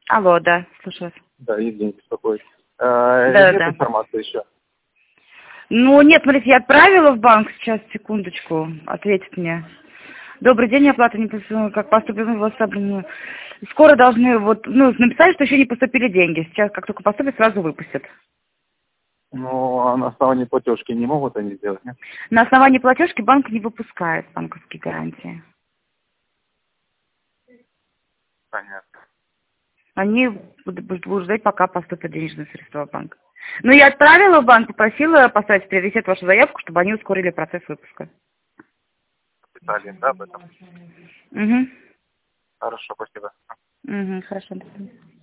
Алло, да, слушаю вас. Да, Евгений беспокоит. Да, Нет да. информации еще? Ну, нет, смотрите, я отправила в банк, сейчас, секундочку, ответит мне. Добрый день, оплата не поступила, как поступила в вас. Скоро должны, вот, ну, написали, что еще не поступили деньги. Сейчас, как только поступят, сразу выпустят. Ну, а на основании платежки не могут они сделать, нет? На основании платежки банк не выпускает банковские гарантии. Понятно. Они будут ждать, пока поступят денежные средства в банк. Ну, я отправила в банк, попросила поставить в приоритет вашу заявку, чтобы они ускорили процесс выпуска. Писали им, да, об этом? Угу. Хорошо, спасибо. Угу, хорошо. До свидания.